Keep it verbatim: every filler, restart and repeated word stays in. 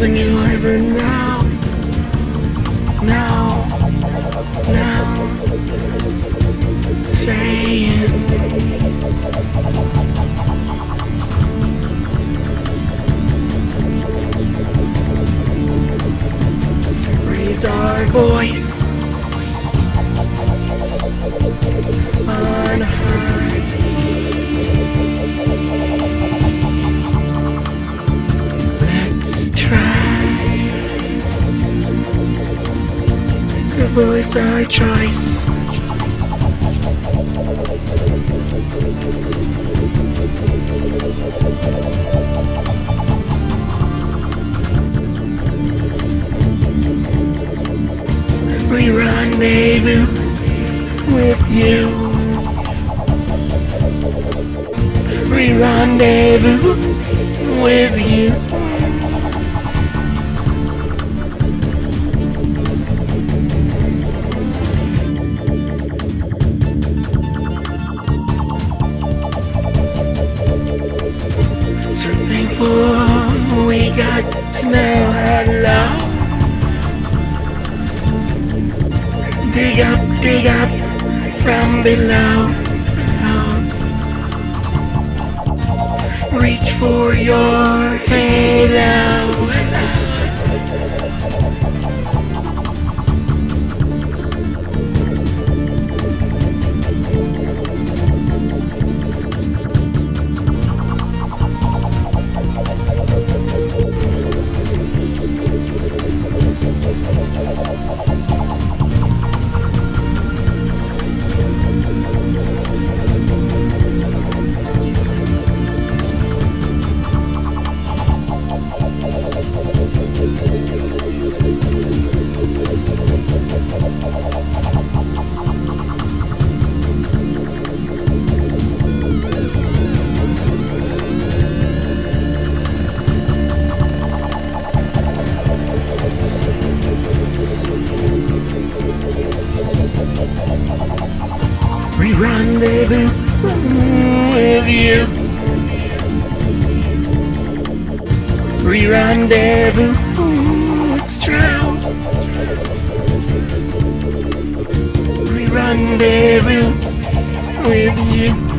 than you ever know. Now, now, saying raise our voice on high. Let's try to voice our choice. We rendezvous with you. We rendezvous with you. So thankful we got to know how love. Dig up, dig up from below. Reach for your halo. We rendezvous with you. We rendezvous, it's true. We rendezvous with you.